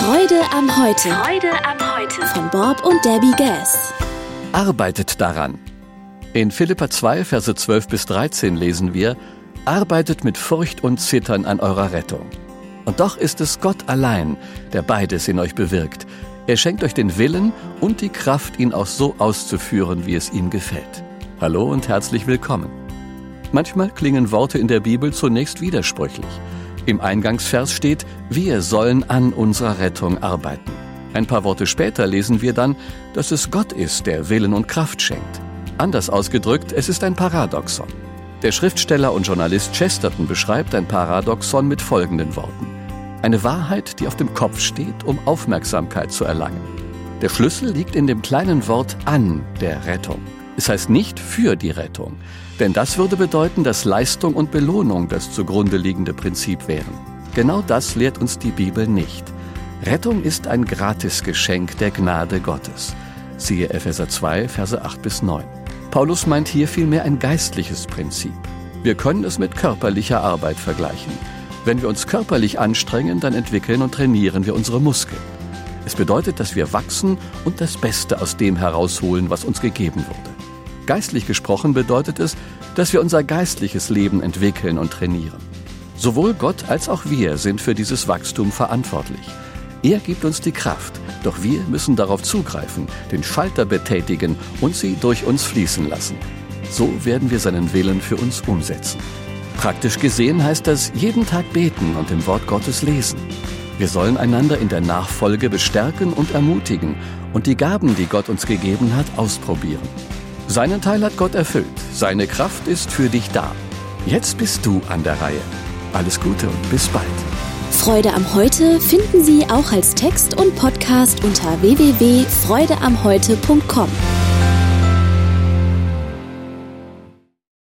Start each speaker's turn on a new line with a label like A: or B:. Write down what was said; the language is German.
A: Freude am Heute.
B: Freude am Heute.
A: Von Bob und Debbie Gass.
C: Arbeitet daran. In Philipper 2, Verse 12 bis 13 lesen wir: Arbeitet mit Furcht und Zittern an eurer Rettung. Und doch ist es Gott allein, der beides in euch bewirkt. Er schenkt euch den Willen und die Kraft, ihn auch so auszuführen, wie es ihm gefällt. Hallo und herzlich willkommen. Manchmal klingen Worte in der Bibel zunächst widersprüchlich. Im Eingangsvers steht: Wir sollen an unserer Rettung arbeiten. Ein paar Worte später lesen wir dann, dass es Gott ist, der Willen und Kraft schenkt. Anders ausgedrückt, es ist ein Paradoxon. Der Schriftsteller und Journalist Chesterton beschreibt ein Paradoxon mit folgenden Worten: Eine Wahrheit, die auf dem Kopf steht, um Aufmerksamkeit zu erlangen. Der Schlüssel liegt in dem kleinen Wort an der Rettung. Es heißt nicht für die Rettung, denn das würde bedeuten, dass Leistung und Belohnung das zugrunde liegende Prinzip wären. Genau das lehrt uns die Bibel nicht. Rettung ist ein Gratisgeschenk der Gnade Gottes. Siehe Epheser 2, Verse 8 bis 9. Paulus meint hier vielmehr ein geistliches Prinzip. Wir können es mit körperlicher Arbeit vergleichen. Wenn wir uns körperlich anstrengen, dann entwickeln und trainieren wir unsere Muskeln. Es bedeutet, dass wir wachsen und das Beste aus dem herausholen, was uns gegeben wurde. Geistlich gesprochen bedeutet es, dass wir unser geistliches Leben entwickeln und trainieren. Sowohl Gott als auch wir sind für dieses Wachstum verantwortlich. Er gibt uns die Kraft, doch wir müssen darauf zugreifen, den Schalter betätigen und sie durch uns fließen lassen. So werden wir seinen Willen für uns umsetzen. Praktisch gesehen heißt das jeden Tag beten und im Wort Gottes lesen. Wir sollen einander in der Nachfolge bestärken und ermutigen und die Gaben, die Gott uns gegeben hat, ausprobieren. Seinen Teil hat Gott erfüllt. Seine Kraft ist für dich da. Jetzt bist du an der Reihe. Alles Gute und bis bald.
A: Freude am Heute finden Sie auch als Text und Podcast unter www.freudeamheute.com.